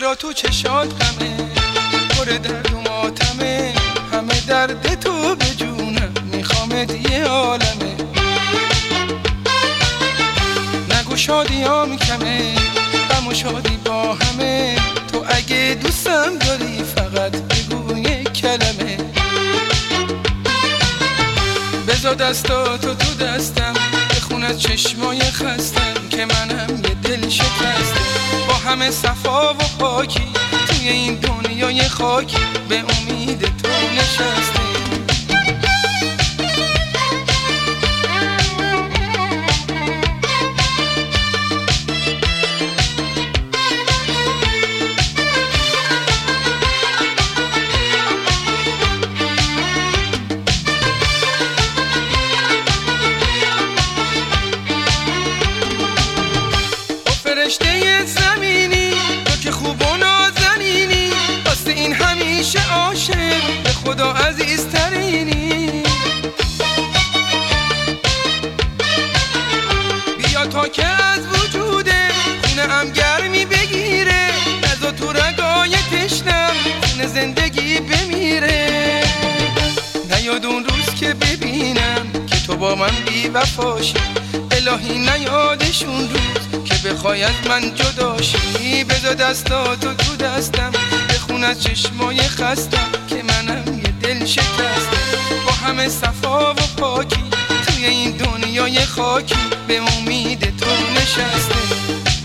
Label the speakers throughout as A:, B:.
A: چرا تو چشات غمه، پر درد و ماتمه، همه درد تو به جونم میخوامت یه عالمه. نگو شادیام کمه، غم و شادی با همه، تو اگه دوستم داری فقط بگو یک کلمه. بذار دستاتو تو دستم، بخون از چشمای خستم که منم یه دل شکستم. با همه صفا و پاکی توی این دنیای خاکی به امید تو نشستم. فرشته زمینی تو که خوب و نازنینی، واسه این همیشه عاشق به خدا عزیزترینی. بیا تا که از وجوده خونه هم گرمی بگیره، نزا تو رگای تشنم خونه زندگی بمیره. نیاد اون روز که ببینم که تو با من بی وفاشی، الهی نیادشون روز که بخوای از من جداشی. بذار دستاتو تو دستم، بخون از چشمای خستم که منم یه دل شکستم. با همه صفا و پاکی توی این دنیای خاکی به امید تو نشستم.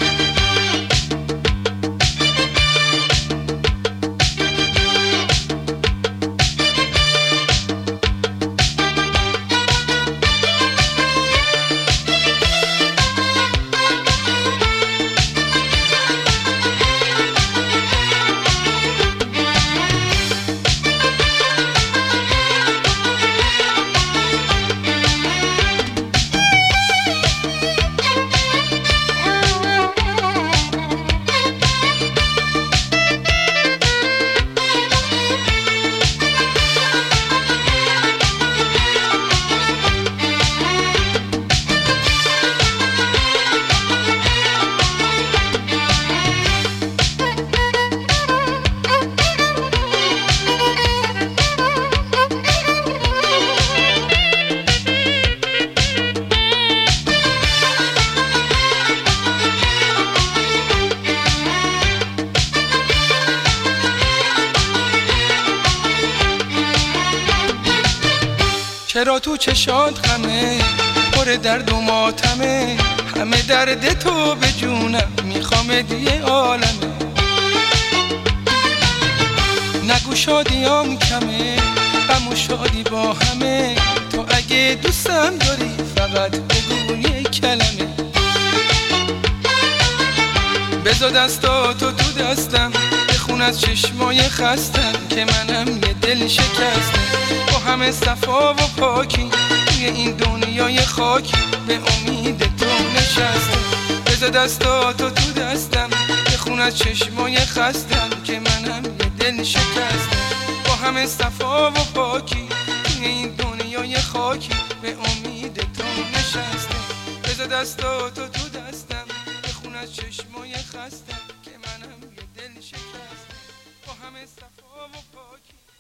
A: چرا تو چشات غمه، پر درد و ماتمه، همه درد تو به جونم میخوامت یه عالمه. نگو شادیام کمه، غم و شادی با همه، تو اگه دوستم داری فقط بگو یه کلمه. بذار دستاتو تو دستم، بخون از چشمای خستم که منم یه دل شکستم. با همه صفا و پاکی توی این دنیای خاکی به امید تو نشستم. بذار دستاتو تو دستم، بخون از چشمای خستم که منم یه دل شکستم. با همه صفا و پاکی توی این دنیای خاکی به امید تو نشستم. بذار دستاتو تو دستم، بخون از چشمای خستم که منم یه دل شکستم. با همه صفا و پاکی